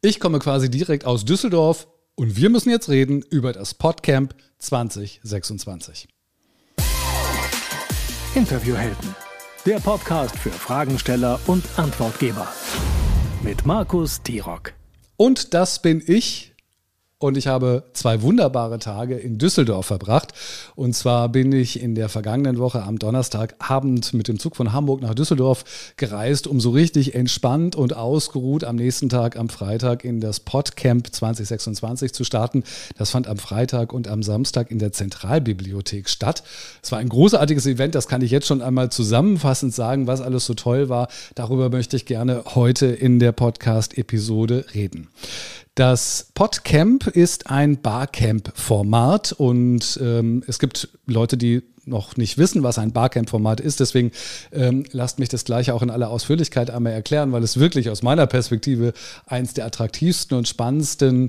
Ich komme quasi direkt aus Düsseldorf und wir müssen jetzt reden über das PodCamp 2026. Interviewhelden, der Podcast für Fragensteller und Antwortgeber mit Markus Tirok. Und das bin ich. Und ich habe 2 wunderbare Tage in Düsseldorf verbracht. Und zwar bin ich in der vergangenen Woche am Donnerstagabend mit dem Zug von Hamburg nach Düsseldorf gereist, um so richtig entspannt und ausgeruht am nächsten Tag, am Freitag, in das PodCamp 2026 zu starten. Das fand am Freitag und am Samstag in der Zentralbibliothek statt. Es war ein großartiges Event, das kann ich jetzt schon einmal zusammenfassend sagen, was alles so toll war. Darüber möchte ich gerne heute in der Podcast-Episode reden. Das PodCamp ist ein Barcamp-Format und es gibt Leute, die noch nicht wissen, was ein Barcamp-Format ist. Deswegen lasst mich das gleich auch in aller Ausführlichkeit einmal erklären, weil es wirklich aus meiner Perspektive eins der attraktivsten und spannendsten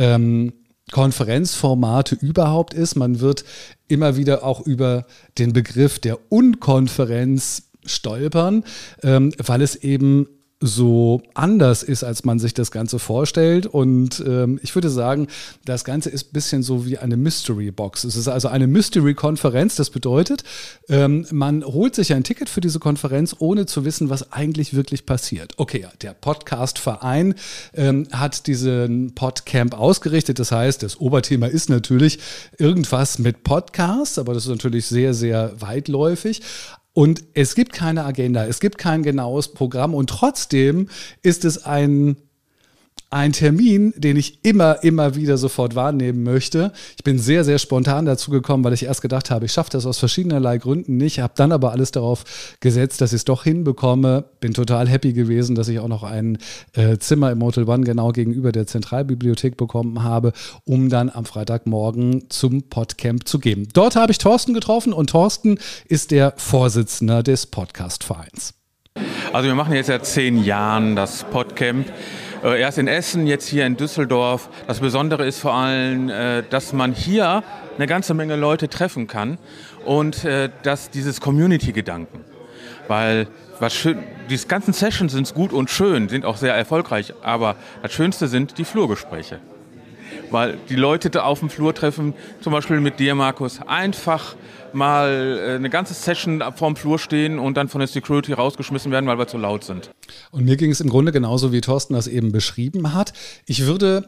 Konferenzformate überhaupt ist. Man wird immer wieder auch über den Begriff der Unkonferenz stolpern, weil es eben so anders ist, als man sich das Ganze vorstellt. Und ich würde sagen, das Ganze ist ein bisschen so wie eine Mystery Box. Es ist also eine Mystery-Konferenz. Das bedeutet, man holt sich ein Ticket für diese Konferenz, ohne zu wissen, was eigentlich wirklich passiert. Okay, der Podcast-Verein hat diesen PodCamp ausgerichtet. Das heißt, das Oberthema ist natürlich irgendwas mit Podcasts, aber das ist natürlich sehr, sehr weitläufig. Und es gibt keine Agenda, es gibt kein genaues Programm und trotzdem ist es ein Termin, den ich immer wieder sofort wahrnehmen möchte. Ich bin sehr, sehr spontan dazu gekommen, weil ich erst gedacht habe, ich schaffe das aus verschiedenerlei Gründen nicht, habe dann aber alles darauf gesetzt, dass ich es doch hinbekomme. Bin total happy gewesen, dass ich auch noch ein Zimmer im Motel One genau gegenüber der Zentralbibliothek bekommen habe, um dann am Freitagmorgen zum PodCamp zu gehen. Dort habe ich Thorsten getroffen und Thorsten ist der Vorsitzende des Podcast-Vereins. Also wir machen jetzt seit 10 Jahren das PodCamp. Erst in Essen, jetzt hier in Düsseldorf. Das Besondere ist vor allem, dass man hier eine ganze Menge Leute treffen kann und dass dieses Community-Gedanken. Weil diese ganzen Sessions sind gut und schön, sind auch sehr erfolgreich, aber das Schönste sind die Flurgespräche. Weil die Leute da auf dem Flur treffen, zum Beispiel mit dir, Markus, einfach mal eine ganze Session vorm Flur stehen und dann von der Security rausgeschmissen werden, weil wir zu laut sind. Und mir ging es im Grunde genauso, wie Thorsten das eben beschrieben hat. Ich würde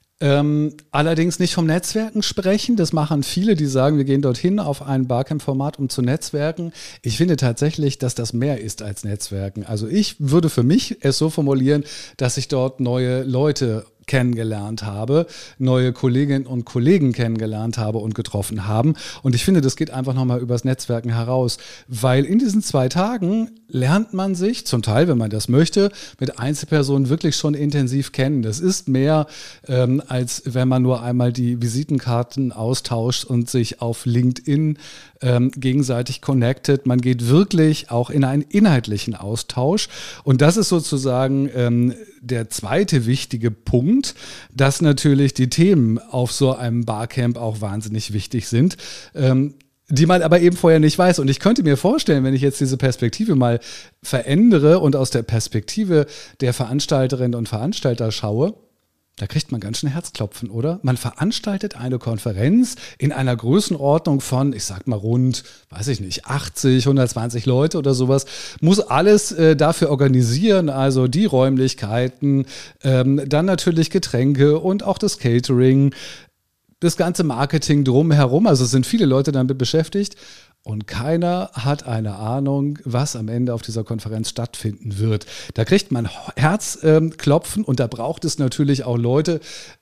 allerdings nicht vom Netzwerken sprechen. Das machen viele, die sagen, wir gehen dorthin auf ein Barcamp-Format, um zu netzwerken. Ich finde tatsächlich, dass das mehr ist als Netzwerken. Also ich würde für mich es so formulieren, dass ich dort neue Leute kennengelernt habe, neue Kolleginnen und Kollegen kennengelernt habe und getroffen haben. Und ich finde, das geht einfach nochmal übers Netzwerken heraus, weil in diesen 2 Tagen lernt man sich, zum Teil, wenn man das möchte, mit Einzelpersonen wirklich schon intensiv kennen. Das ist mehr, als wenn man nur einmal die Visitenkarten austauscht und sich auf LinkedIn gegenseitig connectet. Man geht wirklich auch in einen inhaltlichen Austausch. Und das ist sozusagen der zweite wichtige Punkt, dass natürlich die Themen auf so einem Barcamp auch wahnsinnig wichtig sind, die man aber eben vorher nicht weiß. Und ich könnte mir vorstellen, wenn ich jetzt diese Perspektive mal verändere und aus der Perspektive der Veranstalterinnen und Veranstalter schaue, da kriegt man ganz schön Herzklopfen, oder? Man veranstaltet eine Konferenz in einer Größenordnung von, ich sag mal rund, 80, 120 Leute oder sowas, muss alles dafür organisieren, also die Räumlichkeiten, dann natürlich Getränke und auch das Catering, das ganze Marketing drumherum, also es sind viele Leute damit beschäftigt. Und keiner hat eine Ahnung, was am Ende auf dieser Konferenz stattfinden wird. Da kriegt man Herzklopfen und da braucht es natürlich auch Leute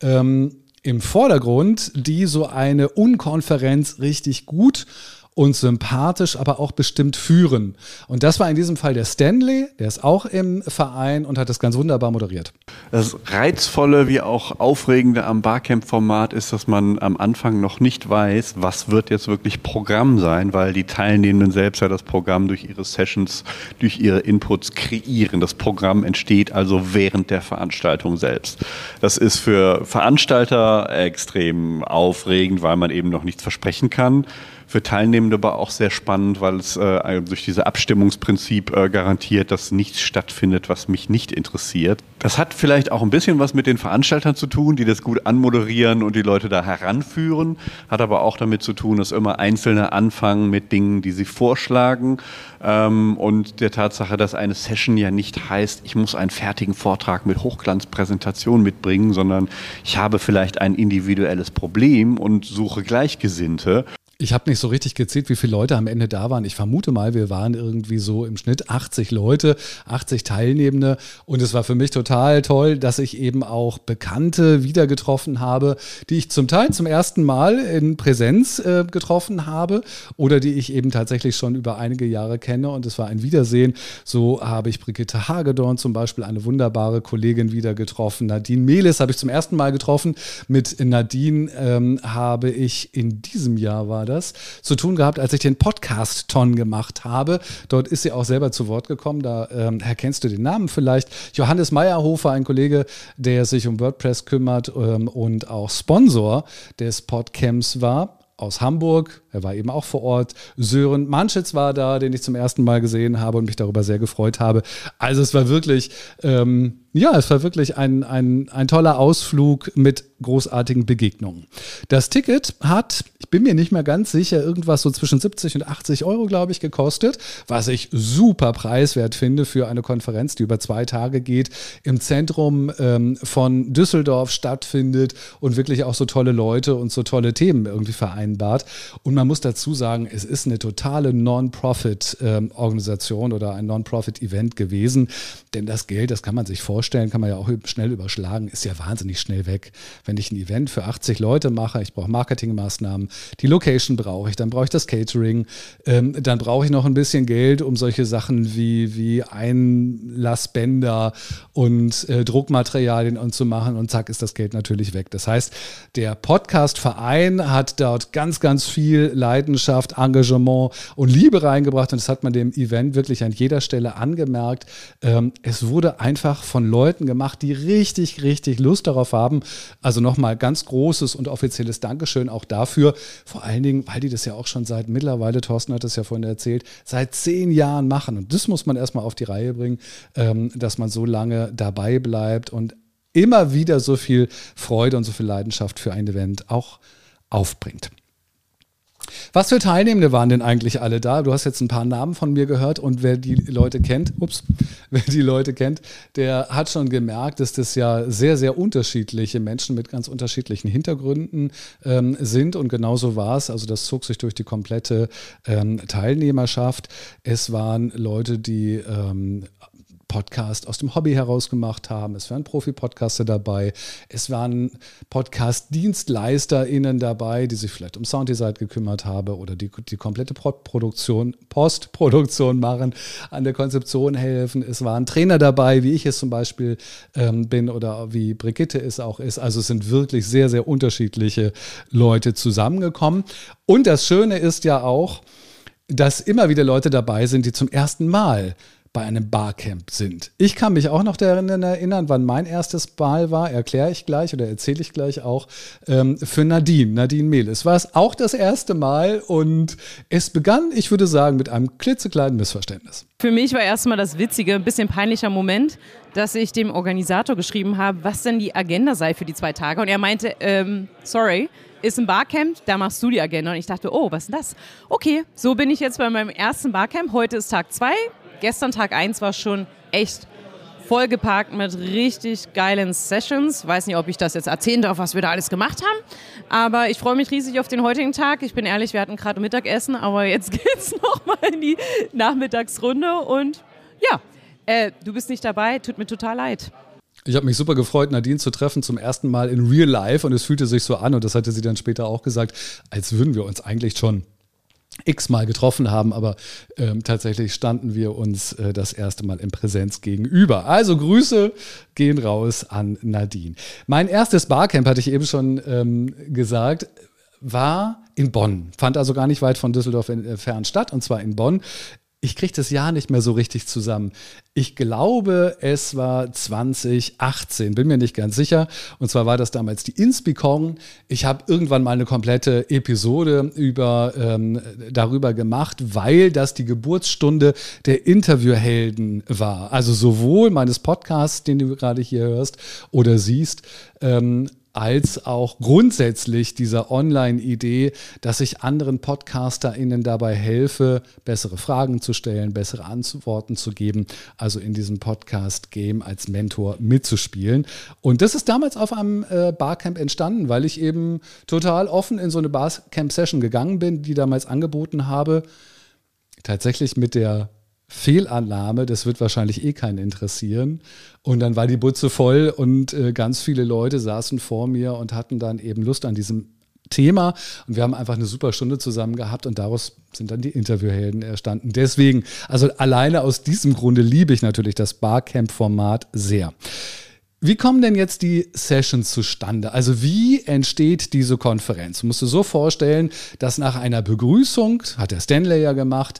im Vordergrund, die so eine Unkonferenz richtig gut und sympathisch, aber auch bestimmt führen. Und das war in diesem Fall der Stanley, der ist auch im Verein und hat das ganz wunderbar moderiert. Das Reizvolle wie auch Aufregende am Barcamp-Format ist, dass man am Anfang noch nicht weiß, was wird jetzt wirklich Programm sein, weil die Teilnehmenden selbst ja das Programm durch ihre Sessions, durch ihre Inputs kreieren. Das Programm entsteht also während der Veranstaltung selbst. Das ist für Veranstalter extrem aufregend, weil man eben noch nichts versprechen kann. Für Teilnehmer Teilnehmende aber auch sehr spannend, weil es durch dieses Abstimmungsprinzip garantiert, dass nichts stattfindet, was mich nicht interessiert. Das hat vielleicht auch ein bisschen was mit den Veranstaltern zu tun, die das gut anmoderieren und die Leute da heranführen. Hat aber auch damit zu tun, dass immer Einzelne anfangen mit Dingen, die sie vorschlagen. Und der Tatsache, dass eine Session ja nicht heißt, ich muss einen fertigen Vortrag mit Hochglanzpräsentation mitbringen, sondern ich habe vielleicht ein individuelles Problem und suche Gleichgesinnte. Ich habe nicht so richtig gezählt, wie viele Leute am Ende da waren. Ich vermute mal, wir waren irgendwie so im Schnitt 80 Leute, 80 Teilnehmende. Und es war für mich total toll, dass ich eben auch Bekannte wieder getroffen habe, die ich zum Teil zum ersten Mal in Präsenz getroffen habe oder die ich eben tatsächlich schon über einige Jahre kenne. Und es war ein Wiedersehen. So habe ich Brigitte Hagedorn zum Beispiel, eine wunderbare Kollegin, wieder getroffen. Nadine Mehlis habe ich zum ersten Mal getroffen. Mit Nadine habe ich in diesem Jahr zu tun gehabt, als ich den Podcast-Ton gemacht habe. Dort ist sie auch selber zu Wort gekommen. Da erkennst du den Namen vielleicht. Johannes Meyerhofer, ein Kollege, der sich um WordPress kümmert und auch Sponsor des Podcamps war. Aus Hamburg, er war eben auch vor Ort. Sören Manschitz war da, den ich zum ersten Mal gesehen habe und mich darüber sehr gefreut habe. Also es war wirklich, ein toller Ausflug mit großartigen Begegnungen. Das Ticket hat, ich bin mir nicht mehr ganz sicher, irgendwas so zwischen 70 und 80 Euro, glaube ich, gekostet, was ich super preiswert finde für eine Konferenz, die über 2 Tage geht, im Zentrum von Düsseldorf stattfindet und wirklich auch so tolle Leute und so tolle Themen irgendwie vereinbart. Und man muss dazu sagen, es ist eine totale Non-Profit-Organisation oder ein Non-Profit-Event gewesen, denn das Geld, das kann man sich vorstellen, kann man ja auch schnell überschlagen, ist ja wahnsinnig schnell weg. Wenn ich ein Event für 80 Leute mache, ich brauche Marketingmaßnahmen, die Location brauche ich, dann brauche ich das Catering, dann brauche ich noch ein bisschen Geld, um solche Sachen wie Einlassbänder und Druckmaterialien und zu machen und zack ist das Geld natürlich weg. Das heißt, der Podcast-Verein hat dort ganz, ganz viel Leidenschaft, Engagement und Liebe reingebracht und das hat man dem Event wirklich an jeder Stelle angemerkt. Es wurde einfach von Leuten gemacht, die richtig, richtig Lust darauf haben. Also nochmal ganz großes und offizielles Dankeschön auch dafür. Vor allen Dingen, weil die das ja auch schon seit mittlerweile, Thorsten hat es ja vorhin erzählt, seit 10 Jahren machen. Und das muss man erstmal auf die Reihe bringen, dass man so lange dabei bleibt und immer wieder so viel Freude und so viel Leidenschaft für ein Event auch aufbringt. Was für Teilnehmende waren denn eigentlich alle da? Du hast jetzt ein paar Namen von mir gehört und wer die Leute kennt, der hat schon gemerkt, dass das ja sehr, sehr unterschiedliche Menschen mit ganz unterschiedlichen Hintergründen sind und genauso war es. Also das zog sich durch die komplette Teilnehmerschaft. Es waren Leute, die Podcast aus dem Hobby heraus gemacht haben. Es waren Profi-Podcaster dabei. Es waren Podcast-DienstleisterInnen dabei, die sich vielleicht um Sounddesign gekümmert haben oder die komplette Postproduktion machen, an der Konzeption helfen. Es waren Trainer dabei, wie ich es zum Beispiel bin oder wie Brigitte es auch ist. Also es sind wirklich sehr, sehr unterschiedliche Leute zusammengekommen. Und das Schöne ist ja auch, dass immer wieder Leute dabei sind, die zum ersten Mal bei einem Barcamp sind. Ich kann mich auch noch daran erinnern, wann mein erstes Mal war, erzähle ich gleich auch, für Nadine Mehlis. War es auch das erste Mal und es begann, ich würde sagen, mit einem klitzekleinen Missverständnis. Für mich war erstmal das Witzige, ein bisschen peinlicher Moment, dass ich dem Organisator geschrieben habe, was denn die Agenda sei für die 2 Tage und er meinte, sorry, ist ein Barcamp, da machst du die Agenda und ich dachte, oh, was ist denn das? Okay, so bin ich jetzt bei meinem ersten Barcamp, heute ist Tag 2. Gestern Tag 1 war schon echt vollgepackt mit richtig geilen Sessions. Weiß nicht, ob ich das jetzt erzählen darf, was wir da alles gemacht haben. Aber ich freue mich riesig auf den heutigen Tag. Ich bin ehrlich, wir hatten gerade Mittagessen, aber jetzt geht's nochmal in die Nachmittagsrunde. Und ja, du bist nicht dabei, tut mir total leid. Ich habe mich super gefreut, Nadine zu treffen, zum ersten Mal in Real Life. Und es fühlte sich so an, und das hatte sie dann später auch gesagt, als würden wir uns eigentlich schon x-mal getroffen haben, aber tatsächlich standen wir uns das erste Mal in Präsenz gegenüber. Also Grüße gehen raus an Nadine. Mein erstes Barcamp, hatte ich eben schon gesagt, war in Bonn. Fand also gar nicht weit von Düsseldorf entfernt statt, und zwar in Bonn. Ich kriege das Jahr nicht mehr so richtig zusammen. Ich glaube, es war 2018, bin mir nicht ganz sicher. Und zwar war das damals die Inspicon. Ich habe irgendwann mal eine komplette Episode darüber gemacht, weil das die Geburtsstunde der Interviewhelden war. Also sowohl meines Podcasts, den du gerade hier hörst oder siehst, als auch grundsätzlich dieser Online-Idee, dass ich anderen PodcasterInnen dabei helfe, bessere Fragen zu stellen, bessere Antworten zu geben, also in diesem Podcast-Game als Mentor mitzuspielen. Und das ist damals auf einem Barcamp entstanden, weil ich eben total offen in so eine Barcamp-Session gegangen bin, die damals angeboten habe, tatsächlich mit der Fehlannahme, das wird wahrscheinlich keinen interessieren. Und dann war die Butze voll und ganz viele Leute saßen vor mir und hatten dann eben Lust an diesem Thema. Und wir haben einfach eine super Stunde zusammen gehabt und daraus sind dann die Interviewhelden entstanden. Deswegen, also alleine aus diesem Grunde liebe ich natürlich das Barcamp-Format sehr. Wie kommen denn jetzt die Sessions zustande? Also wie entsteht diese Konferenz? Du musst dir so vorstellen, dass nach einer Begrüßung, hat der Stanley ja gemacht,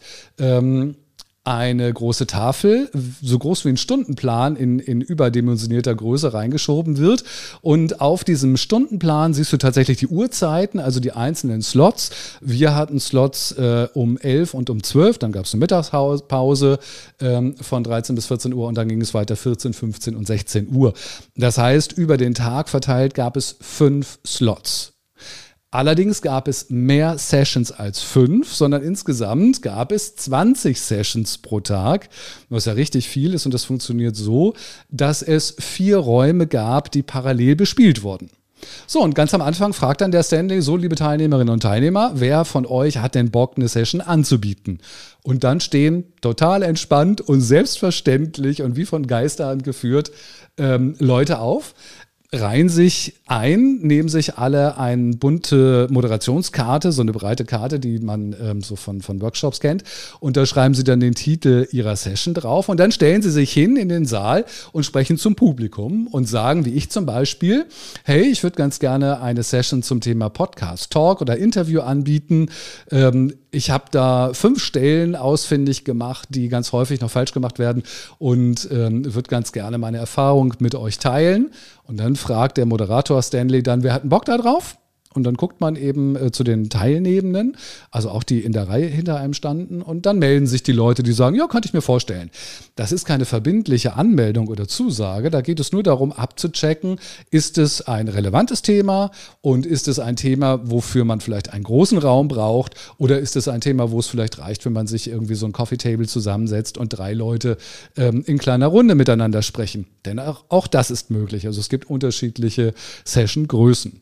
eine große Tafel, so groß wie ein Stundenplan in überdimensionierter Größe reingeschoben wird. Und auf diesem Stundenplan siehst du tatsächlich die Uhrzeiten, also die einzelnen Slots. Wir hatten Slots um 11 und um 12, dann gab es eine Mittagspause von 13 bis 14 Uhr und dann ging es weiter 14, 15 und 16 Uhr. Das heißt, über den Tag verteilt gab es 5 Slots. Allerdings gab es mehr Sessions als 5, sondern insgesamt gab es 20 Sessions pro Tag, was ja richtig viel ist und das funktioniert so, dass es 4 Räume gab, die parallel bespielt wurden. So, und ganz am Anfang fragt dann der Stanley, so liebe Teilnehmerinnen und Teilnehmer, wer von euch hat denn Bock, eine Session anzubieten? Und dann stehen total entspannt und selbstverständlich und wie von Geisterhand geführt Leute auf, reihen sich ein, nehmen sich alle eine bunte Moderationskarte, so eine breite Karte, die man so von Workshops kennt. Und da schreiben sie dann den Titel ihrer Session drauf. Und dann stellen sie sich hin in den Saal und sprechen zum Publikum und sagen, wie ich zum Beispiel, hey, ich würde ganz gerne eine Session zum Thema Podcast, Talk oder Interview anbieten. Ich habe da 5 Stellen ausfindig gemacht, die ganz häufig noch falsch gemacht werden und würde ganz gerne meine Erfahrung mit euch teilen. Und dann fragt der Moderator Stanley dann, wer hat einen Bock da drauf? Und dann guckt man eben zu den Teilnehmenden, also auch die in der Reihe hinter einem standen. Und dann melden sich die Leute, die sagen, ja, könnte ich mir vorstellen. Das ist keine verbindliche Anmeldung oder Zusage. Da geht es nur darum, abzuchecken, ist es ein relevantes Thema und ist es ein Thema, wofür man vielleicht einen großen Raum braucht oder ist es ein Thema, wo es vielleicht reicht, wenn man sich irgendwie so ein Coffee Table zusammensetzt und 3 Leute in kleiner Runde miteinander sprechen. Denn auch das ist möglich. Also es gibt unterschiedliche Session-Größen.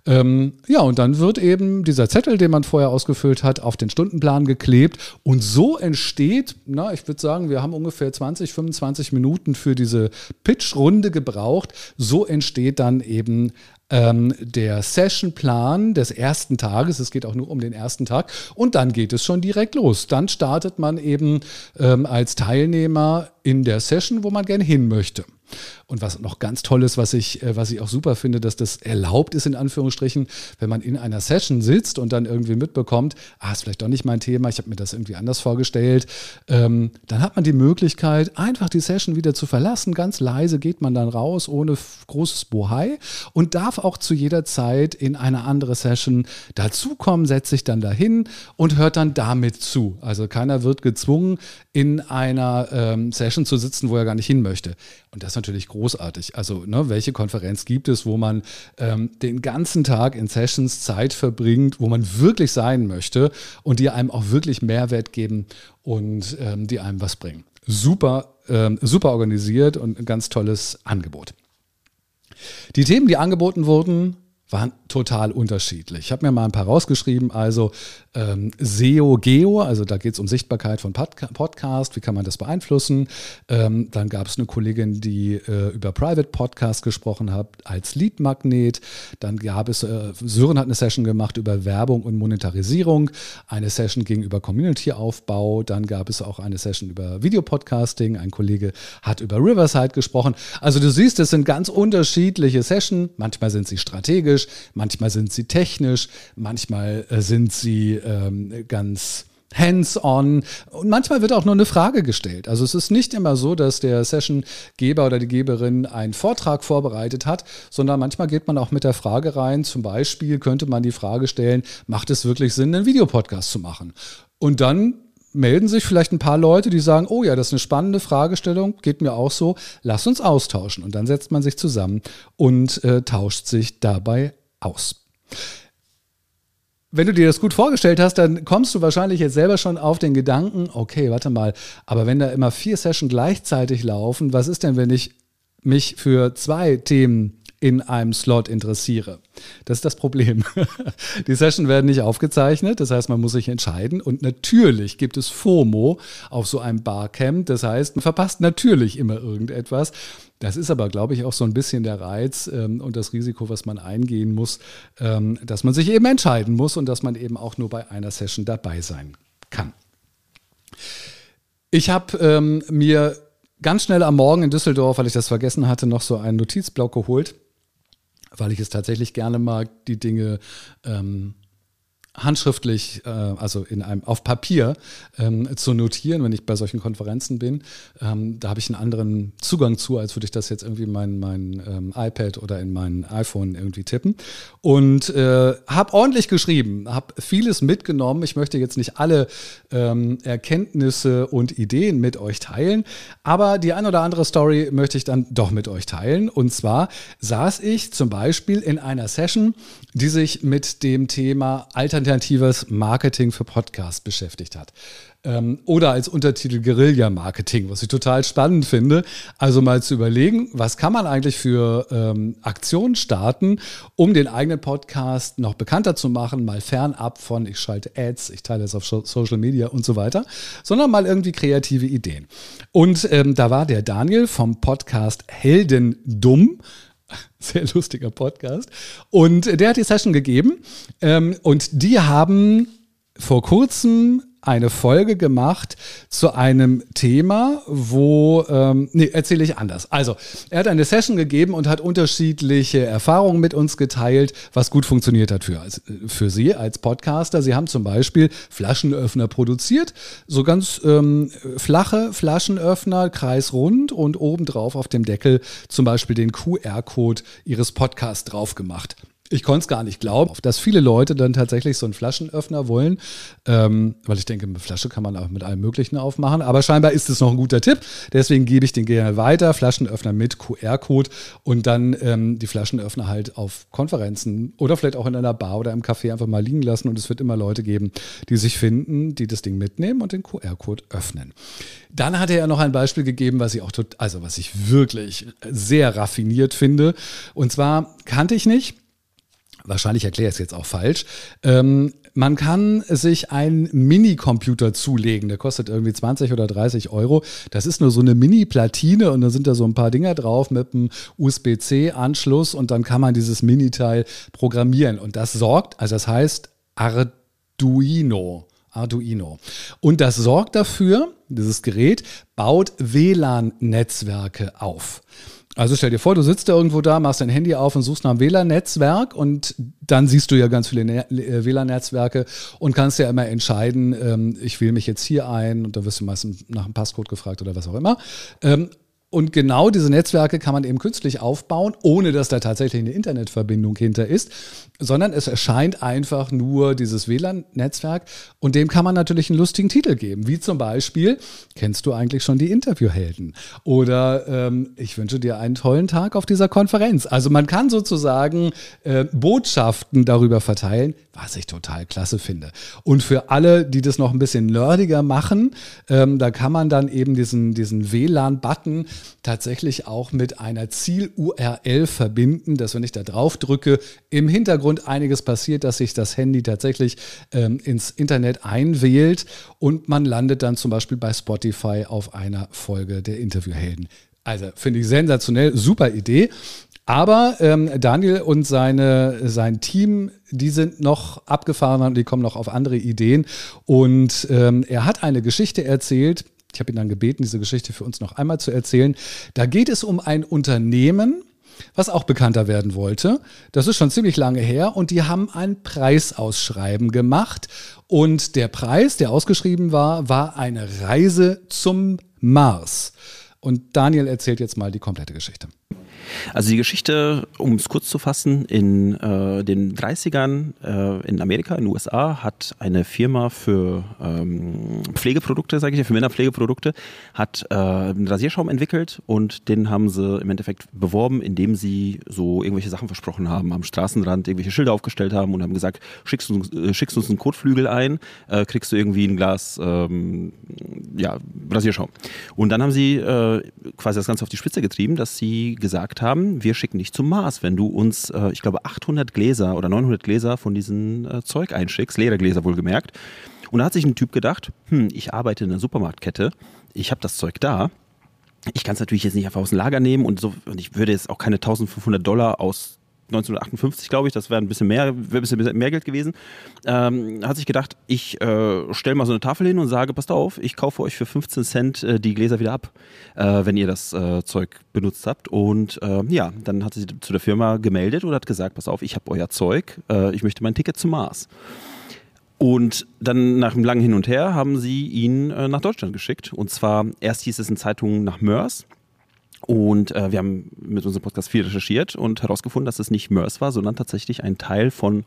Ja, und dann wird eben dieser Zettel, den man vorher ausgefüllt hat, auf den Stundenplan geklebt und so entsteht, ich würde sagen, wir haben ungefähr 20, 25 Minuten für diese Pitch-Runde gebraucht, so entsteht dann eben der Sessionplan des ersten Tages, es geht auch nur um den ersten Tag und dann geht es schon direkt los. Dann startet man eben als Teilnehmer in der Session, wo man gerne hin möchte. Und was noch ganz toll ist, was ich auch super finde, dass das erlaubt ist, in Anführungsstrichen, wenn man in einer Session sitzt und dann irgendwie mitbekommt, ist vielleicht doch nicht mein Thema, ich habe mir das irgendwie anders vorgestellt, dann hat man die Möglichkeit, einfach die Session wieder zu verlassen. Ganz leise geht man dann raus, ohne großes Bohai und darf auch zu jeder Zeit in eine andere Session dazukommen, setzt sich dann dahin und hört dann damit zu. Also keiner wird gezwungen, in einer Session zu sitzen, wo er gar nicht hin möchte. Und das ist natürlich großartig. Also welche Konferenz gibt es, wo man den ganzen Tag in Sessions Zeit verbringt, wo man wirklich sein möchte und die einem auch wirklich Mehrwert geben und die einem was bringen. Super, super organisiert und ein ganz tolles Angebot. Die Themen, die angeboten wurden, waren total unterschiedlich. Ich habe mir mal ein paar rausgeschrieben, also SEO, Geo, also da geht es um Sichtbarkeit von Podcast, wie kann man das beeinflussen. Dann gab es eine Kollegin, die über Private Podcast gesprochen hat, als Lead-Magnet. Dann gab es, Sören hat eine Session gemacht über Werbung und Monetarisierung, eine Session ging über Community-Aufbau, dann gab es auch eine Session über Videopodcasting, ein Kollege hat über Riverside gesprochen. Also du siehst, es sind ganz unterschiedliche Sessions, manchmal sind sie strategisch, manchmal sind sie technisch, manchmal sind sie ganz hands-on und manchmal wird auch nur eine Frage gestellt. Also es ist nicht immer so, dass der Sessiongeber oder die Geberin einen Vortrag vorbereitet hat, sondern manchmal geht man auch mit der Frage rein, zum Beispiel könnte man die Frage stellen, macht es wirklich Sinn, einen Videopodcast zu machen? Und dann melden sich vielleicht ein paar Leute, die sagen, oh ja, das ist eine spannende Fragestellung, geht mir auch so, lass uns austauschen. Und dann setzt man sich zusammen und tauscht sich dabei aus. Wenn du dir das gut vorgestellt hast, dann kommst du wahrscheinlich jetzt selber schon auf den Gedanken, okay, warte mal, aber wenn da immer 4 Sessions gleichzeitig laufen, was ist denn, wenn ich mich für 2 Themen in einem Slot interessiere? Das ist das Problem. Die Sessions werden nicht aufgezeichnet, das heißt, man muss sich entscheiden und natürlich gibt es FOMO auf so einem Barcamp, das heißt, man verpasst natürlich immer irgendetwas. Das ist aber, glaube ich, auch so ein bisschen der Reiz und das Risiko, was man eingehen muss, dass man sich eben entscheiden muss und dass man eben auch nur bei einer Session dabei sein kann. Ich habe mir ganz schnell am Morgen in Düsseldorf, weil ich das vergessen hatte, noch so einen Notizblock geholt, weil ich es tatsächlich gerne mag, die Dinge handschriftlich, also auf Papier zu notieren, wenn ich bei solchen Konferenzen bin. Da habe ich einen anderen Zugang zu, als würde ich das jetzt irgendwie in mein iPad oder in mein iPhone irgendwie tippen. Und habe ordentlich geschrieben, habe vieles mitgenommen. Ich möchte jetzt nicht alle Erkenntnisse und Ideen mit euch teilen, aber die ein oder andere Story möchte ich dann doch mit euch teilen. Und zwar saß ich zum Beispiel in einer Session, die sich mit dem Thema alternatives Marketing für Podcasts beschäftigt hat. Oder als Untertitel Guerilla-Marketing, was ich total spannend finde. Also mal zu überlegen, was kann man eigentlich für Aktionen starten, um den eigenen Podcast noch bekannter zu machen, mal fernab von, ich schalte Ads, ich teile es auf Social Media und so weiter, sondern mal irgendwie kreative Ideen. Und da war der Daniel vom Podcast Heldendumm, sehr lustiger Podcast. Und der hat die Session gegeben. Und die haben vor kurzem eine Folge gemacht zu einem Thema, wo, erzähle ich anders. Also, er hat eine Session gegeben und hat unterschiedliche Erfahrungen mit uns geteilt, was gut funktioniert hat für Sie als Podcaster. Sie haben zum Beispiel Flaschenöffner produziert, so ganz flache Flaschenöffner, kreisrund und obendrauf auf dem Deckel zum Beispiel den QR-Code Ihres Podcasts drauf gemacht. Ich konnte es gar nicht glauben, dass viele Leute dann tatsächlich so einen Flaschenöffner wollen, weil ich denke, eine Flasche kann man auch mit allem Möglichen aufmachen, aber scheinbar ist es noch ein guter Tipp, deswegen gebe ich den gerne weiter, Flaschenöffner mit QR-Code und dann die Flaschenöffner halt auf Konferenzen oder vielleicht auch in einer Bar oder im Café einfach mal liegen lassen und es wird immer Leute geben, die sich finden, die das Ding mitnehmen und den QR-Code öffnen. Dann hatte er noch ein Beispiel gegeben, was ich wirklich sehr raffiniert finde, und zwar kannte ich nicht, wahrscheinlich erkläre ich es jetzt auch falsch. Man kann sich einen Mini-Computer zulegen, der kostet irgendwie 20 oder 30 Euro. Das ist nur so eine Mini-Platine und da sind da so ein paar Dinger drauf mit einem USB-C-Anschluss und dann kann man dieses Mini-Teil programmieren. Und das heißt Arduino. Und das sorgt dafür, dieses Gerät baut WLAN-Netzwerke auf. Also stell dir vor, du sitzt da irgendwo da, machst dein Handy auf und suchst nach einem WLAN-Netzwerk und dann siehst du ja ganz viele WLAN-Netzwerke und kannst ja immer entscheiden, ich wähle mich jetzt hier ein und da wirst du meistens nach einem Passcode gefragt oder was auch immer. Und genau diese Netzwerke kann man eben künstlich aufbauen, ohne dass da tatsächlich eine Internetverbindung hinter ist, sondern es erscheint einfach nur dieses WLAN-Netzwerk und dem kann man natürlich einen lustigen Titel geben, wie zum Beispiel, kennst du eigentlich schon die Interviewhelden? Oder ich wünsche dir einen tollen Tag auf dieser Konferenz. Also man kann sozusagen Botschaften darüber verteilen, was ich total klasse finde. Und für alle, die das noch ein bisschen nerdiger machen, da kann man dann eben diesen WLAN-Button tatsächlich auch mit einer Ziel-URL verbinden, dass wenn ich da drauf drücke, im Hintergrund einiges passiert, dass sich das Handy tatsächlich ins Internet einwählt und man landet dann zum Beispiel bei Spotify auf einer Folge der Interviewhelden. Also finde ich sensationell, super Idee. Aber Daniel und sein Team, die sind noch abgefahren und die kommen noch auf andere Ideen. Und er hat eine Geschichte erzählt. Ich habe ihn dann gebeten, diese Geschichte für uns noch einmal zu erzählen. Da geht es um ein Unternehmen, was auch bekannter werden wollte. Das ist schon ziemlich lange her und die haben ein Preisausschreiben gemacht und der Preis, der ausgeschrieben war eine Reise zum Mars. Und Daniel erzählt jetzt mal die komplette Geschichte. Also die Geschichte, um es kurz zu fassen, in den 30ern in Amerika, in den USA, hat eine Firma für Pflegeprodukte, sage ich ja, für Männerpflegeprodukte, hat einen Rasierschaum entwickelt und den haben sie im Endeffekt beworben, indem sie so irgendwelche Sachen versprochen haben, am Straßenrand irgendwelche Schilder aufgestellt haben und haben gesagt, schickst uns einen Kotflügel ein, kriegst du irgendwie ein Glas Rasierschaum. Und dann haben sie quasi das Ganze auf die Spitze getrieben, dass sie gesagt haben, wir schicken dich zum Mars, wenn du uns, ich glaube, 800 Gläser oder 900 Gläser von diesem Zeug einschickst, leere Gläser wohlgemerkt. Und da hat sich ein Typ gedacht, ich arbeite in einer Supermarktkette, ich habe das Zeug da, ich kann es natürlich jetzt nicht einfach aus dem Lager nehmen und ich würde jetzt auch keine $1.500 aus 1958, glaube ich, das wäre ein bisschen mehr Geld gewesen, hat sich gedacht, ich stelle mal so eine Tafel hin und sage, passt auf, ich kaufe euch für 15 Cent die Gläser wieder ab, wenn ihr das Zeug benutzt habt. Und dann hat sie zu der Firma gemeldet und hat gesagt, pass auf, ich habe euer Zeug, ich möchte mein Ticket zum Mars. Und dann nach einem langen Hin und Her haben sie ihn nach Deutschland geschickt. Und zwar, erst hieß es in Zeitungen nach Mörs. Und wir haben mit unserem Podcast viel recherchiert und herausgefunden, dass es nicht Mörs war, sondern tatsächlich ein Teil von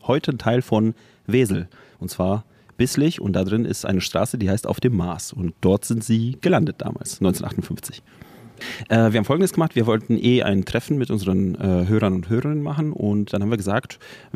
Wesel. Und zwar Bisslich. Und da drin ist eine Straße, die heißt Auf dem Mars. Und dort sind sie gelandet damals, 1958. Wir haben Folgendes gemacht, wir wollten ein Treffen mit unseren Hörern und Hörerinnen machen. Und dann haben wir gesagt,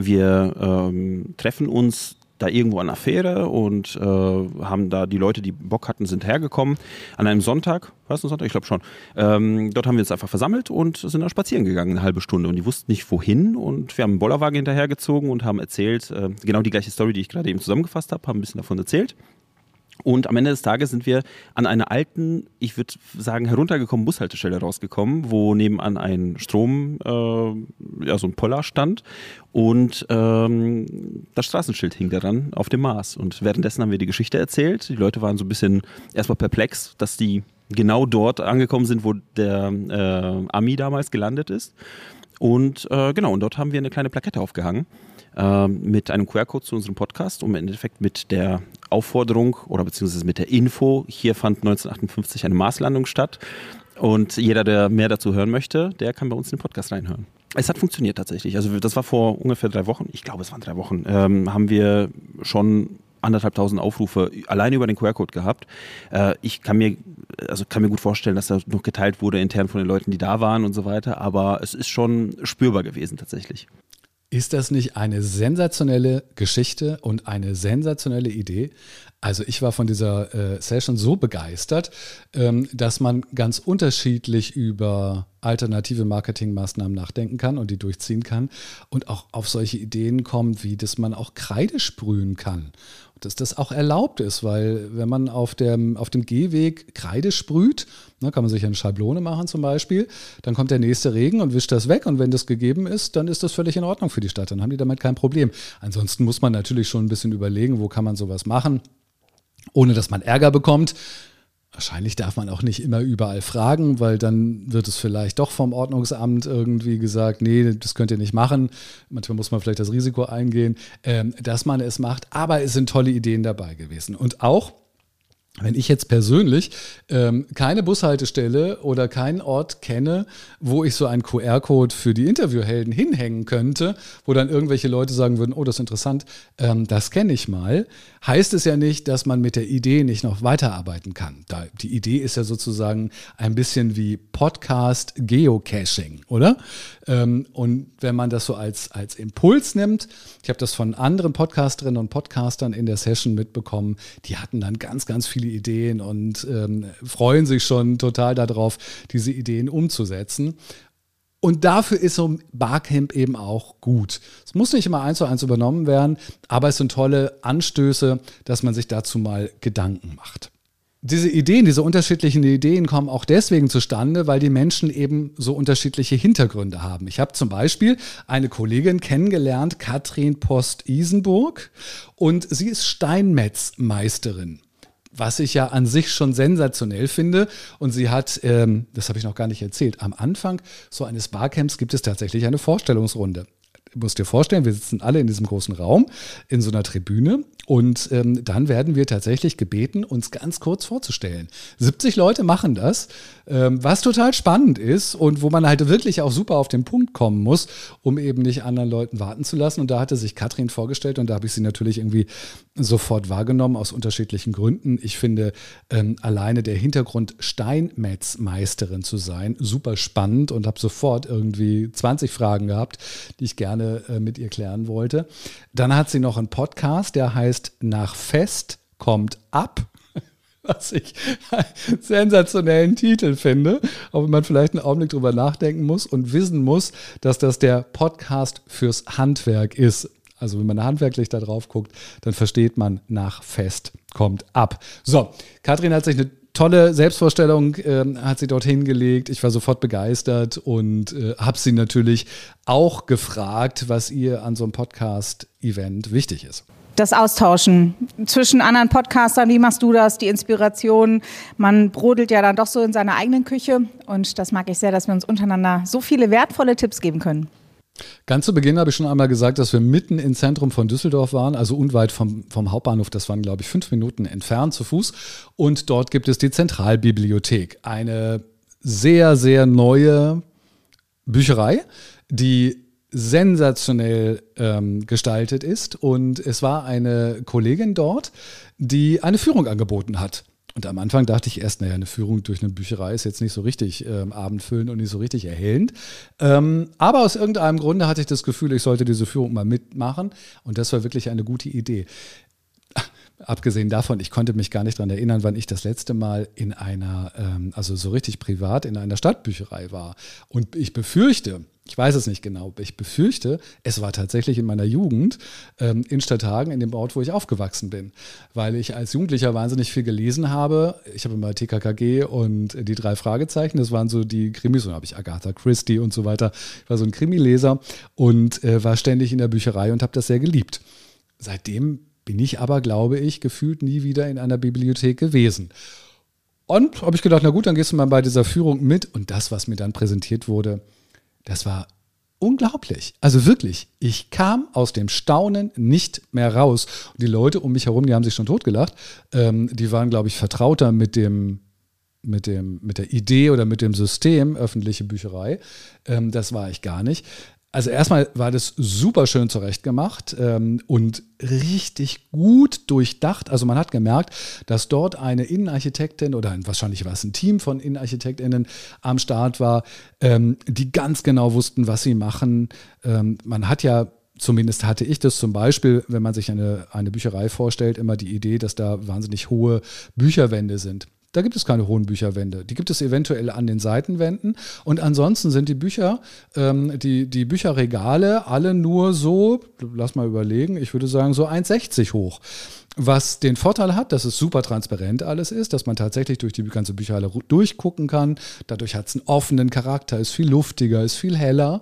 wir treffen uns da irgendwo an der Fähre und haben da die Leute, die Bock hatten, sind hergekommen. An einem Sonntag, war es ein Sonntag? Ich glaube schon. Dort haben wir uns einfach versammelt und sind da spazieren gegangen, eine halbe Stunde. Und die wussten nicht, wohin. Und wir haben einen Bollerwagen hinterhergezogen und haben erzählt, genau die gleiche Story, die ich gerade eben zusammengefasst habe, haben ein bisschen davon erzählt. Und am Ende des Tages sind wir an einer alten, ich würde sagen, heruntergekommenen Bushaltestelle rausgekommen, wo nebenan ein so ein Poller stand und das Straßenschild hing daran auf dem Mars. Und währenddessen haben wir die Geschichte erzählt. Die Leute waren so ein bisschen erstmal perplex, dass die genau dort angekommen sind, wo der Ami damals gelandet ist. Und und dort haben wir eine kleine Plakette aufgehangen mit einem QR-Code zu unserem Podcast, um im Endeffekt mit der Aufforderung oder beziehungsweise mit der Info, hier fand 1958 eine Marslandung statt und jeder, der mehr dazu hören möchte, der kann bei uns in den Podcast reinhören. Es hat funktioniert tatsächlich, also das war vor ungefähr 3 Wochen, ich glaube es waren 3 Wochen, haben wir schon 1.500 Aufrufe alleine über den QR-Code gehabt. Ich kann mir gut vorstellen, dass das noch geteilt wurde intern von den Leuten, die da waren und so weiter, aber es ist schon spürbar gewesen tatsächlich. Ist das nicht eine sensationelle Geschichte und eine sensationelle Idee? Also ich war von dieser Session so begeistert, dass man ganz unterschiedlich über alternative Marketingmaßnahmen nachdenken kann und die durchziehen kann und auch auf solche Ideen kommt, wie dass man auch Kreide sprühen kann. Und dass das auch erlaubt ist, weil wenn man auf dem Gehweg Kreide sprüht, kann man sich eine Schablone machen zum Beispiel, dann kommt der nächste Regen und wischt das weg und wenn das gegeben ist, dann ist das völlig in Ordnung für die Stadt, dann haben die damit kein Problem. Ansonsten muss man natürlich schon ein bisschen überlegen, wo kann man sowas machen, ohne dass man Ärger bekommt. Wahrscheinlich darf man auch nicht immer überall fragen, weil dann wird es vielleicht doch vom Ordnungsamt irgendwie gesagt, nee, das könnt ihr nicht machen. Manchmal muss man vielleicht das Risiko eingehen, dass man es macht. Aber es sind tolle Ideen dabei gewesen. Und auch, wenn ich jetzt persönlich keine Bushaltestelle oder keinen Ort kenne, wo ich so einen QR-Code für die Interviewhelden hinhängen könnte, wo dann irgendwelche Leute sagen würden, oh, das ist interessant, das kenne ich mal, heißt es ja nicht, dass man mit der Idee nicht noch weiterarbeiten kann. Die Idee ist ja sozusagen ein bisschen wie Podcast-Geocaching, oder? Und wenn man das so als Impuls nimmt, ich habe das von anderen Podcasterinnen und Podcastern in der Session mitbekommen, die hatten dann ganz, ganz viele Ideen und freuen sich schon total darauf, diese Ideen umzusetzen. Und dafür ist so ein Barcamp eben auch gut. Es muss nicht immer 1:1 übernommen werden, aber es sind tolle Anstöße, dass man sich dazu mal Gedanken macht. Diese unterschiedlichen Ideen kommen auch deswegen zustande, weil die Menschen eben so unterschiedliche Hintergründe haben. Ich habe zum Beispiel eine Kollegin kennengelernt, Katrin Post-Isenburg, und sie ist Steinmetzmeisterin. was ich ja an sich schon sensationell finde. Und sie hat, das habe ich noch gar nicht erzählt, am Anfang so eines Barcamps gibt es tatsächlich eine Vorstellungsrunde. Du musst dir vorstellen, wir sitzen alle in diesem großen Raum, in so einer Tribüne und dann werden wir tatsächlich gebeten, uns ganz kurz vorzustellen. 70 Leute machen das, was total spannend ist und wo man halt wirklich auch super auf den Punkt kommen muss, um eben nicht anderen Leuten warten zu lassen. Und da hatte sich Katrin vorgestellt und da habe ich sie natürlich irgendwie sofort wahrgenommen aus unterschiedlichen Gründen. Ich finde alleine der Hintergrund Steinmetzmeisterin zu sein super spannend und habe sofort irgendwie 20 Fragen gehabt, die ich gerne mit ihr klären wollte. Dann hat sie noch einen Podcast, der heißt Nach Fest kommt ab, was ich einen sensationellen Titel finde, auch wenn man vielleicht einen Augenblick drüber nachdenken muss und wissen muss, dass das der Podcast fürs Handwerk ist. Also wenn man handwerklich da drauf guckt, dann versteht man, Nach Fest kommt ab. So, Katrin hat sich eine tolle Selbstvorstellung hat sie dort hingelegt. Ich war sofort begeistert und habe sie natürlich auch gefragt, was ihr an so einem Podcast-Event wichtig ist. Das Austauschen zwischen anderen Podcastern, wie machst du das, die Inspiration, man brodelt ja dann doch so in seiner eigenen Küche und das mag ich sehr, dass wir uns untereinander so viele wertvolle Tipps geben können. Ganz zu Beginn habe ich schon einmal gesagt, dass wir mitten im Zentrum von Düsseldorf waren, also unweit vom Hauptbahnhof. Das waren, glaube ich, 5 Minuten entfernt zu Fuß. Und dort gibt es die Zentralbibliothek, eine sehr, sehr neue Bücherei, die sensationell gestaltet ist. Und es war eine Kollegin dort, die eine Führung angeboten hat. Und am Anfang dachte ich erst, eine Führung durch eine Bücherei ist jetzt nicht so richtig abendfüllend und nicht so richtig erhellend. Aber aus irgendeinem Grunde hatte ich das Gefühl, ich sollte diese Führung mal mitmachen. Und das war wirklich eine gute Idee. Abgesehen davon, ich konnte mich gar nicht daran erinnern, wann ich das letzte Mal in einer, also so richtig privat in einer Stadtbücherei war. Und ich befürchte, ich weiß es nicht genau, ich befürchte, es war tatsächlich in meiner Jugend in Stadthagen, in dem Ort, wo ich aufgewachsen bin. Weil ich als Jugendlicher wahnsinnig viel gelesen habe. Ich habe immer TKKG und die 3 Fragezeichen, das waren so die Krimis, und da habe ich Agatha Christie und so weiter. Ich war so ein Krimileser und war ständig in der Bücherei und habe das sehr geliebt. Seitdem bin ich aber, glaube ich, gefühlt nie wieder in einer Bibliothek gewesen. Und habe ich gedacht, na gut, dann gehst du mal bei dieser Führung mit. Und das, was mir dann präsentiert wurde, das war unglaublich. Also wirklich, ich kam aus dem Staunen nicht mehr raus. Und die Leute um mich herum, die haben sich schon totgelacht. Die waren, glaube ich, vertrauter mit der Idee oder mit dem System öffentliche Bücherei. Das war ich gar nicht. Also erstmal war das super schön zurechtgemacht und richtig gut durchdacht. Also man hat gemerkt, dass dort eine Innenarchitektin oder wahrscheinlich war es ein Team von InnenarchitektInnen am Start war, die ganz genau wussten, was sie machen. Man hat ja, zumindest hatte ich das zum Beispiel, wenn man sich eine Bücherei vorstellt, immer die Idee, dass da wahnsinnig hohe Bücherwände sind. Da gibt es keine hohen Bücherwände. Die gibt es eventuell an den Seitenwänden. Und ansonsten sind die Bücher, die Bücherregale alle nur so, lass mal überlegen, ich würde sagen so 1,60 hoch. Was den Vorteil hat, dass es super transparent alles ist, dass man tatsächlich durch die ganze Bücherhalle durchgucken kann. Dadurch hat es einen offenen Charakter, ist viel luftiger, ist viel heller.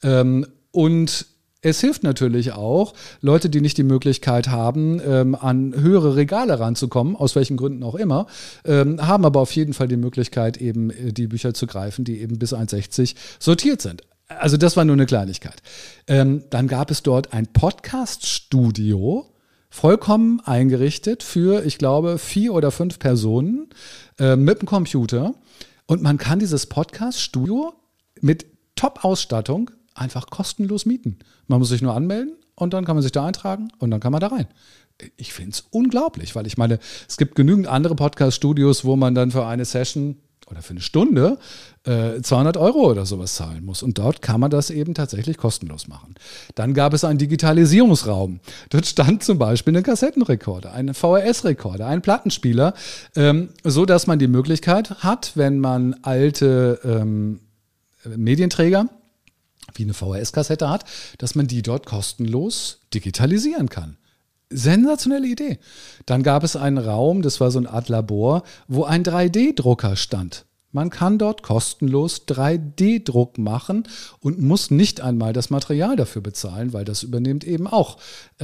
Und es hilft natürlich auch, Leute, die nicht die Möglichkeit haben, an höhere Regale ranzukommen, aus welchen Gründen auch immer, haben aber auf jeden Fall die Möglichkeit, eben die Bücher zu greifen, die eben bis 1,60 sortiert sind. Also das war nur eine Kleinigkeit. Dann gab es dort ein Podcast-Studio, vollkommen eingerichtet für, ich glaube, 4 oder 5 Personen mit einem Computer. Und man kann dieses Podcast-Studio mit Top-Ausstattung einfach kostenlos mieten. Man muss sich nur anmelden und dann kann man sich da eintragen und dann kann man da rein. Ich finde es unglaublich, weil ich meine, es gibt genügend andere Podcast-Studios, wo man dann für eine Session oder für eine Stunde 200 € oder sowas zahlen muss. Und dort kann man das eben tatsächlich kostenlos machen. Dann gab es einen Digitalisierungsraum. Dort stand zum Beispiel ein Kassettenrekorder, ein VHS-Rekorder, ein Plattenspieler, so dass man die Möglichkeit hat, wenn man alte Medienträger wie eine VHS-Kassette hat, dass man die dort kostenlos digitalisieren kann. Sensationelle Idee. Dann gab es einen Raum, das war so eine Art Labor, wo ein 3D-Drucker stand. Man kann dort kostenlos 3D-Druck machen und muss nicht einmal das Material dafür bezahlen, weil das übernimmt eben auch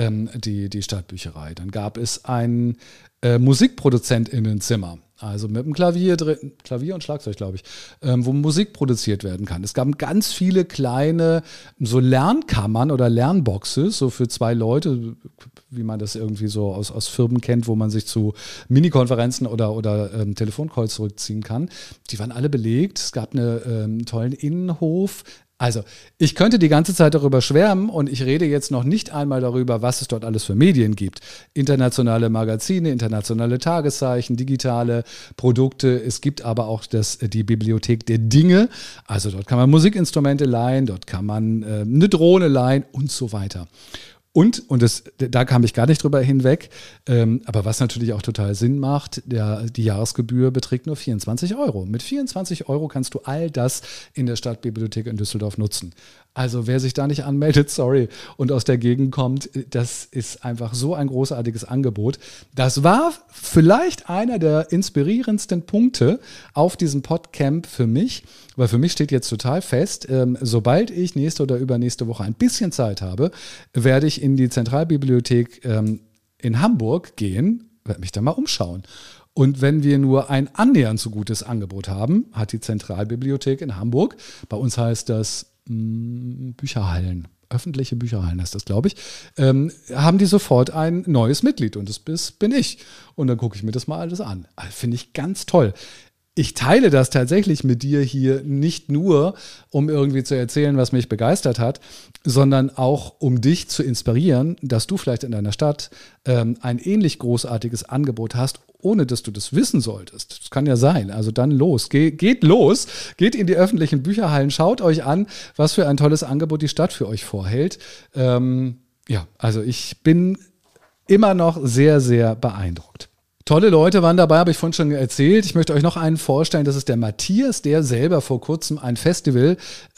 die Stadtbücherei. Dann gab es ein MusikproduzentInnenzimmer. Also mit einem Klavier und Schlagzeug, glaube ich, wo Musik produziert werden kann. Es gab ganz viele kleine so Lernkammern oder Lernboxes, so für 2 Leute, wie man das irgendwie so aus Firmen kennt, wo man sich zu Mini-Konferenzen oder Telefoncalls zurückziehen kann. Die waren alle belegt. Es gab einen tollen Innenhof. Also, ich könnte die ganze Zeit darüber schwärmen und ich rede jetzt noch nicht einmal darüber, was es dort alles für Medien gibt. Internationale Magazine, internationale Tageszeichen, digitale Produkte. Es gibt aber auch die Bibliothek der Dinge. Also dort kann man Musikinstrumente leihen, dort kann man eine Drohne leihen und so weiter. Und da kam ich gar nicht drüber hinweg, aber was natürlich auch total Sinn macht, die Jahresgebühr beträgt nur 24 €. Mit 24 € kannst du all das in der Stadtbibliothek in Düsseldorf nutzen. Also wer sich da nicht anmeldet, sorry, und aus der Gegend kommt, das ist einfach so ein großartiges Angebot. Das war vielleicht einer der inspirierendsten Punkte auf diesem Podcamp für mich, weil für mich steht jetzt total fest, sobald ich nächste oder übernächste Woche ein bisschen Zeit habe, werde ich in die Zentralbibliothek in Hamburg gehen, werde mich da mal umschauen. Und wenn wir nur ein annähernd so gutes Angebot haben, hat die Zentralbibliothek in Hamburg, bei uns heißt das Bücherhallen, öffentliche Bücherhallen heißt das, glaube ich, haben die sofort ein neues Mitglied und das bin ich. Und dann gucke ich mir das mal alles an. Finde ich ganz toll. Ich teile das tatsächlich mit dir hier nicht nur, um irgendwie zu erzählen, was mich begeistert hat, sondern auch, um dich zu inspirieren, dass du vielleicht in deiner Stadt ein ähnlich großartiges Angebot hast, ohne dass du das wissen solltest. Das kann ja sein. Also dann los. Geht los. Geht in die öffentlichen Bücherhallen. Schaut euch an, was für ein tolles Angebot die Stadt für euch vorhält. Also ich bin immer noch sehr, sehr beeindruckt. Tolle Leute waren dabei, habe ich vorhin schon erzählt. Ich möchte euch noch einen vorstellen, das ist der Matthias, der selber vor kurzem ein Festival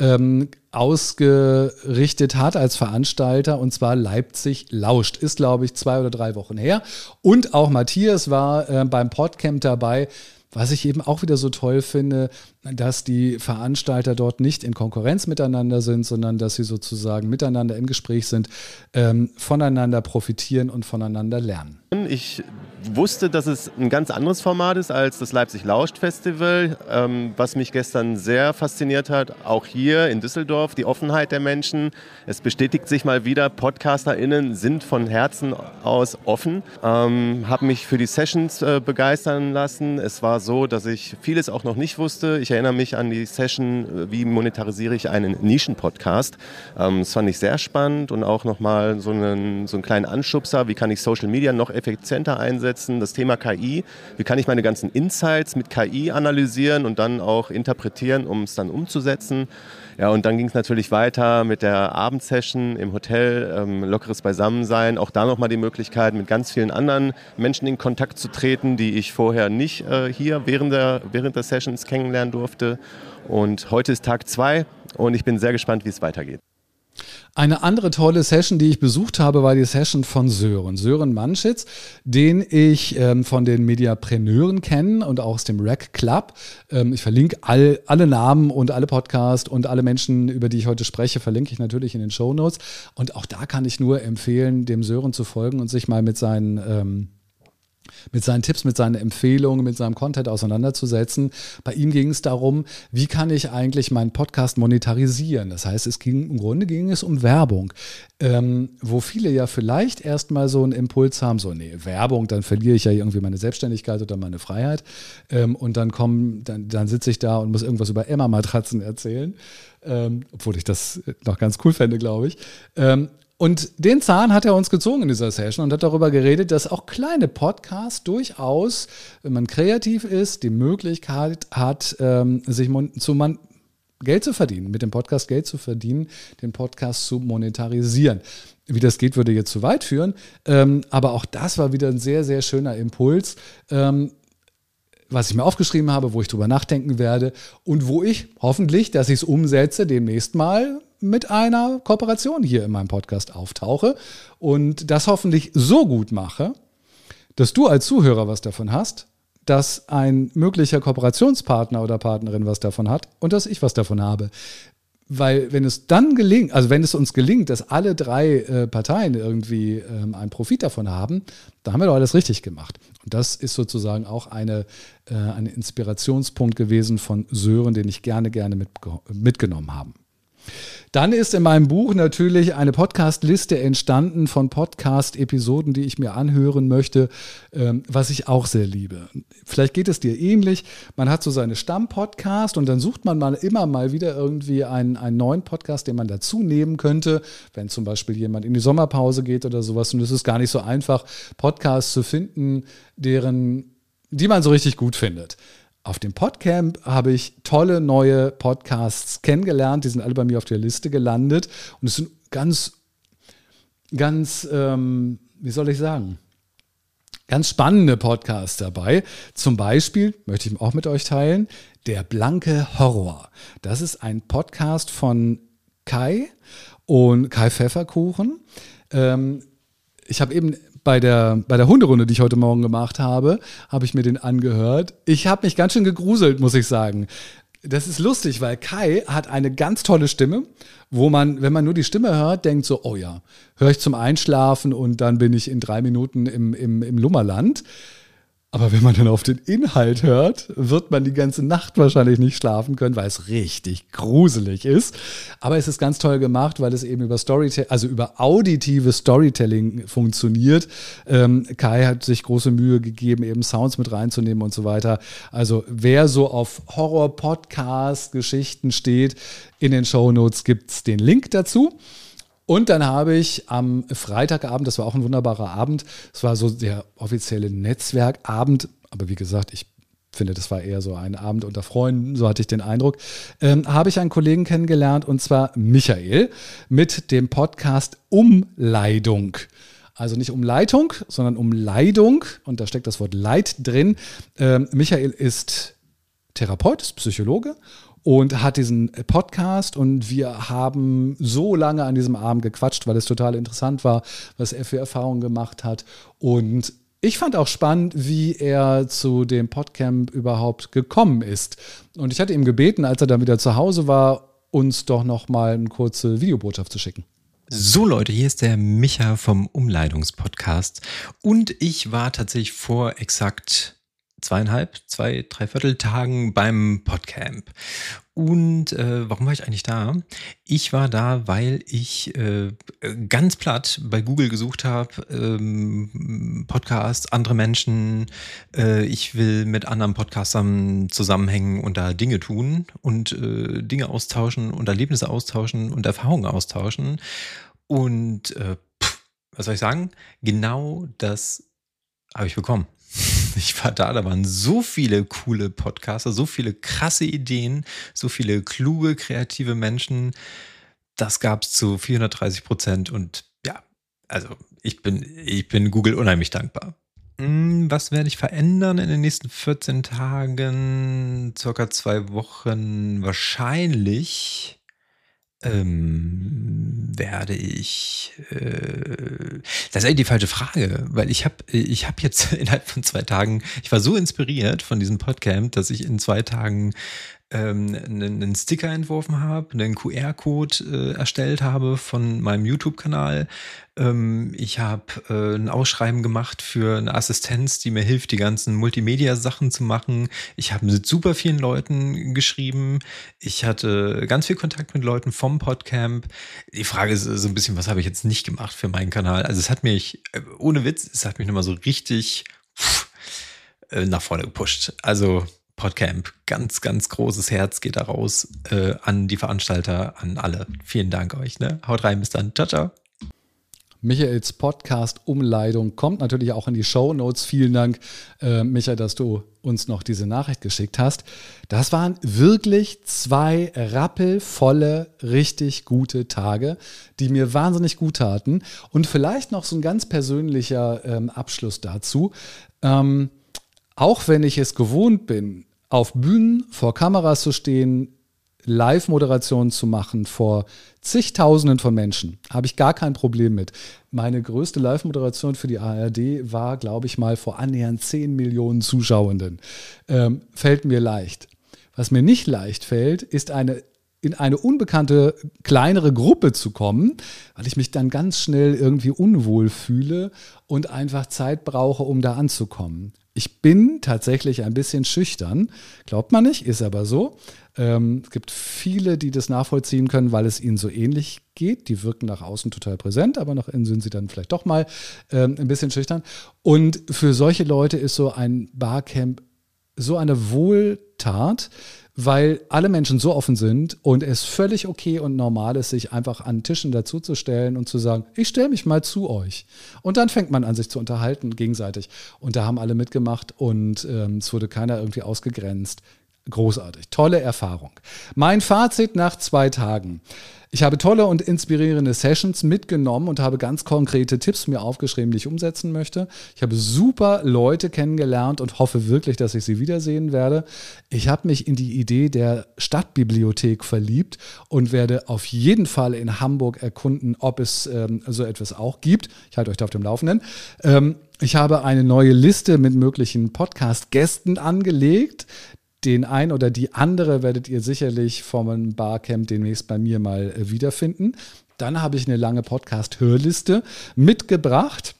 ausgerichtet hat als Veranstalter, und zwar Leipzig lauscht. Ist, glaube ich, 2 oder 3 Wochen her. Und auch Matthias war beim Podcamp dabei. Was ich eben auch wieder so toll finde, dass die Veranstalter dort nicht in Konkurrenz miteinander sind, sondern dass sie sozusagen miteinander im Gespräch sind, voneinander profitieren und voneinander lernen. Ich wusste, dass es ein ganz anderes Format ist als das Leipzig Lauscht Festival, was mich gestern sehr fasziniert hat, auch hier in Düsseldorf, die Offenheit der Menschen. Es bestätigt sich mal wieder, PodcasterInnen sind von Herzen aus offen. Habe mich für die Sessions begeistern lassen. Es war so, dass ich vieles auch noch nicht wusste. Ich erinnere mich an die Session, wie monetarisiere ich einen Nischen-Podcast. Das fand ich sehr spannend und auch nochmal so einen kleinen Anschubser, wie kann ich Social Media noch effizienter einsetzen. Das Thema KI, wie kann ich meine ganzen Insights mit KI analysieren und dann auch interpretieren, um es dann umzusetzen. Ja, und dann ging es natürlich weiter mit der Abendsession im Hotel, lockeres Beisammensein. Auch da nochmal die Möglichkeit, mit ganz vielen anderen Menschen in Kontakt zu treten, die ich vorher nicht hier während der Sessions kennenlernen durfte. Und heute ist Tag 2 und ich bin sehr gespannt, wie es weitergeht. Eine andere tolle Session, die ich besucht habe, war die Session von Sören Manschitz, den ich von den Mediapreneuren kenne und auch aus dem Rec Club. Ich verlinke alle Namen und alle Podcasts und alle Menschen, über die ich heute spreche, verlinke ich natürlich in den Shownotes. Und auch da kann ich nur empfehlen, dem Sören zu folgen und sich mal mit seinen Tipps, mit seinen Empfehlungen, mit seinem Content auseinanderzusetzen. Bei ihm ging es darum, wie kann ich eigentlich meinen Podcast monetarisieren? Das heißt, im Grunde ging es um Werbung, wo viele ja vielleicht erstmal so einen Impuls haben, so, nee, Werbung, dann verliere ich ja irgendwie meine Selbstständigkeit oder meine Freiheit. Und dann sitze ich da und muss irgendwas über Emma-Matratzen erzählen, obwohl ich das noch ganz cool fände, glaube ich. Und den Zahn hat er uns gezogen in dieser Session und hat darüber geredet, dass auch kleine Podcasts durchaus, wenn man kreativ ist, die Möglichkeit hat, Geld zu verdienen, mit dem Podcast Geld zu verdienen, den Podcast zu monetarisieren. Wie das geht, würde jetzt zu weit führen. Aber auch das war wieder ein sehr, sehr schöner Impuls, was ich mir aufgeschrieben habe, wo ich drüber nachdenken werde und wo ich hoffentlich, dass ich es umsetze, demnächst mal mit einer Kooperation hier in meinem Podcast auftauche und das hoffentlich so gut mache, dass du als Zuhörer was davon hast, dass ein möglicher Kooperationspartner oder Partnerin was davon hat und dass ich was davon habe. Weil wenn es dann gelingt, also wenn es uns gelingt, dass alle drei Parteien irgendwie einen Profit davon haben, dann haben wir doch alles richtig gemacht. Und das ist sozusagen auch ein Inspirationspunkt gewesen von Sören, den ich gerne mitgenommen habe. Dann ist in meinem Buch natürlich eine Podcast-Liste entstanden von Podcast-Episoden, die ich mir anhören möchte, was ich auch sehr liebe. Vielleicht geht es dir ähnlich. Man hat so seine Stammpodcast und dann sucht man immer mal wieder irgendwie einen neuen Podcast, den man dazu nehmen könnte, wenn zum Beispiel jemand in die Sommerpause geht oder sowas. Und es ist gar nicht so einfach, Podcasts zu finden, die man so richtig gut findet. Auf dem Podcamp habe ich tolle neue Podcasts kennengelernt. Die sind alle bei mir auf der Liste gelandet. Und es sind ganz, wie soll ich sagen, ganz spannende Podcasts dabei. Zum Beispiel, möchte ich auch mit euch teilen, Der blanke Horror. Das ist ein Podcast von Kai und Kai Pfefferkuchen. Ich habe eben bei der Hunderunde, die ich heute Morgen gemacht habe, habe ich mir den angehört. Ich habe mich ganz schön gegruselt, muss ich sagen. Das ist lustig, weil Kai hat eine ganz tolle Stimme, wo man, wenn man nur die Stimme hört, denkt so, oh ja, höre ich zum Einschlafen und dann bin ich in 3 Minuten im Lummerland. Aber wenn man dann auf den Inhalt hört, wird man die ganze Nacht wahrscheinlich nicht schlafen können, weil es richtig gruselig ist. Aber es ist ganz toll gemacht, weil es eben über über auditives Storytelling funktioniert. Kai hat sich große Mühe gegeben, eben Sounds mit reinzunehmen und so weiter. Also wer so auf Horror-Podcast-Geschichten steht, in den Shownotes gibt es den Link dazu. Und dann habe ich am Freitagabend, das war auch ein wunderbarer Abend, es war so der offizielle Netzwerkabend, aber wie gesagt, ich finde, das war eher so ein Abend unter Freunden, so hatte ich den Eindruck, habe ich einen Kollegen kennengelernt und zwar Michael mit dem Podcast Umleidung. Also nicht Umleitung, sondern Umleidung und da steckt das Wort Leid drin. Michael ist Therapeut, ist Psychologe und hat diesen Podcast und wir haben so lange an diesem Abend gequatscht, weil es total interessant war, was er für Erfahrungen gemacht hat. Und ich fand auch spannend, wie er zu dem Podcamp überhaupt gekommen ist. Und ich hatte ihm gebeten, als er dann wieder zu Hause war, uns doch noch mal eine kurze Videobotschaft zu schicken. So Leute, hier ist der Micha vom Umleitungspodcast und ich war tatsächlich vor exakt 2,5 Tagen beim Podcamp. Und warum war ich eigentlich da? Ich war da, weil ich ganz platt bei Google gesucht habe, Podcasts, andere Menschen, ich will mit anderen Podcastern zusammenhängen und da Dinge tun und Dinge austauschen und Erlebnisse austauschen und Erfahrungen austauschen. Und was soll ich sagen? Genau das habe ich bekommen. Ich war da waren so viele coole Podcaster, so viele krasse Ideen, so viele kluge, kreative Menschen. Das gab es zu 430% und ja, also ich bin Google unheimlich dankbar. Was werde ich verändern in den nächsten 14 Tagen? Circa 2 Wochen wahrscheinlich. Werde ich, das ist eigentlich die falsche Frage, weil ich habe jetzt innerhalb von 2 Tagen, ich war so inspiriert von diesem Podcamp, dass ich in 2 Tagen einen Sticker entworfen habe, einen QR-Code erstellt habe von meinem YouTube-Kanal. Ich habe ein Ausschreiben gemacht für eine Assistenz, die mir hilft, die ganzen Multimedia-Sachen zu machen. Ich habe mit super vielen Leuten geschrieben. Ich hatte ganz viel Kontakt mit Leuten vom Podcamp. Die Frage ist so ein bisschen, was habe ich jetzt nicht gemacht für meinen Kanal? Also es hat mich, ohne Witz, es hat mich nochmal so richtig nach vorne gepusht. Also Podcamp, ganz, ganz großes Herz geht da raus an die Veranstalter, an alle. Vielen Dank euch. Ne? Haut rein, bis dann. Ciao, ciao. Michaels Podcast Umleidung kommt natürlich auch in die Shownotes. Vielen Dank, Michael, dass du uns noch diese Nachricht geschickt hast. Das waren wirklich 2 rappelvolle, richtig gute Tage, die mir wahnsinnig gut taten. Und vielleicht noch so ein ganz persönlicher Abschluss dazu. Auch wenn ich es gewohnt bin, auf Bühnen vor Kameras zu stehen, Live-Moderationen zu machen vor zigtausenden von Menschen, habe ich gar kein Problem mit. Meine größte Live-Moderation für die ARD war, glaube ich mal, vor annähernd 10 Millionen Zuschauenden. Fällt mir leicht. Was mir nicht leicht fällt, ist in eine unbekannte, kleinere Gruppe zu kommen, weil ich mich dann ganz schnell irgendwie unwohl fühle und einfach Zeit brauche, um da anzukommen. Ich bin tatsächlich ein bisschen schüchtern, glaubt man nicht, ist aber so. Es gibt viele, die das nachvollziehen können, weil es ihnen so ähnlich geht. Die wirken nach außen total präsent, aber nach innen sind sie dann vielleicht doch mal ein bisschen schüchtern. Und für solche Leute ist so ein Barcamp so eine Wohltat, weil alle Menschen so offen sind und es völlig okay und normal ist, sich einfach an Tischen dazuzustellen und zu sagen, ich stelle mich mal zu euch. Und dann fängt man an, sich zu unterhalten gegenseitig. Und da haben alle mitgemacht und es wurde keiner irgendwie ausgegrenzt. Großartig, tolle Erfahrung. Mein Fazit nach 2 Tagen. Ich habe tolle und inspirierende Sessions mitgenommen und habe ganz konkrete Tipps mir aufgeschrieben, die ich umsetzen möchte. Ich habe super Leute kennengelernt und hoffe wirklich, dass ich sie wiedersehen werde. Ich habe mich in die Idee der Stadtbibliothek verliebt und werde auf jeden Fall in Hamburg erkunden, ob es so etwas auch gibt. Ich halte euch da auf dem Laufenden. Ich habe eine neue Liste mit möglichen Podcast-Gästen angelegt. Den ein oder die andere werdet ihr sicherlich vom Barcamp demnächst bei mir mal wiederfinden. Dann habe ich eine lange Podcast-Hörliste mitgebracht.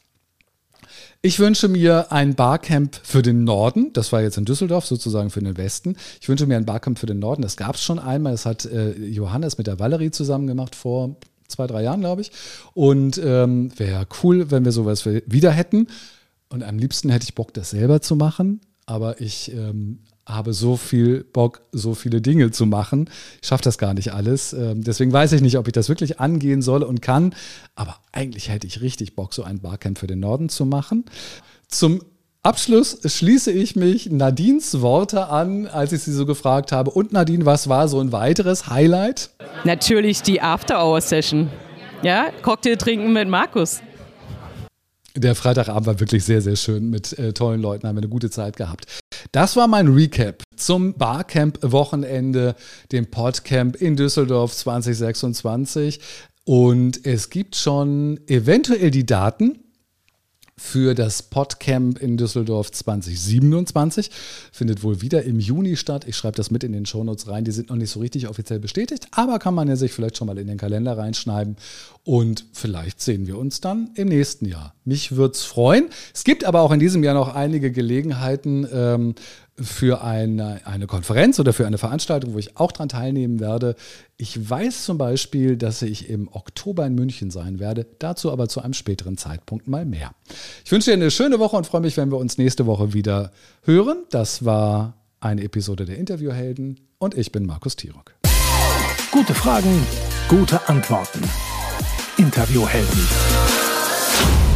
Ich wünsche mir ein Barcamp für den Norden. Das war jetzt in Düsseldorf, sozusagen für den Westen. Ich wünsche mir ein Barcamp für den Norden. Das gab es schon einmal. Das hat Johannes mit der Valerie zusammen gemacht vor 2-3 Jahren, glaube ich. Und wäre cool, wenn wir sowas wieder hätten. Und am liebsten hätte ich Bock, das selber zu machen. Aber ich habe so viel Bock, so viele Dinge zu machen. Ich schaffe das gar nicht alles. Deswegen weiß ich nicht, ob ich das wirklich angehen soll und kann. Aber eigentlich hätte ich richtig Bock, so ein Barcamp für den Norden zu machen. Zum Abschluss schließe ich mich Nadines Worte an, als ich sie so gefragt habe. Und Nadine, was war so ein weiteres Highlight? Natürlich die After-Hour-Session. Ja, Cocktail trinken mit Markus. Der Freitagabend war wirklich sehr, sehr schön mit tollen Leuten, haben wir eine gute Zeit gehabt. Das war mein Recap zum Barcamp-Wochenende, dem Podcamp in Düsseldorf 2026. Und es gibt schon eventuell die Daten für das Podcamp in Düsseldorf 2027. Findet wohl wieder im Juni statt. Ich schreibe das mit in den Shownotes rein. Die sind noch nicht so richtig offiziell bestätigt, aber kann man ja sich vielleicht schon mal in den Kalender reinschreiben. Und vielleicht sehen wir uns dann im nächsten Jahr. Mich würde es freuen. Es gibt aber auch in diesem Jahr noch einige Gelegenheiten für eine Konferenz oder für eine Veranstaltung, wo ich auch dran teilnehmen werde. Ich weiß zum Beispiel, dass ich im Oktober in München sein werde. Dazu aber zu einem späteren Zeitpunkt mal mehr. Ich wünsche dir eine schöne Woche und freue mich, wenn wir uns nächste Woche wieder hören. Das war eine Episode der Interviewhelden und ich bin Markus Tirock. Gute Fragen, gute Antworten. Interviewhelden.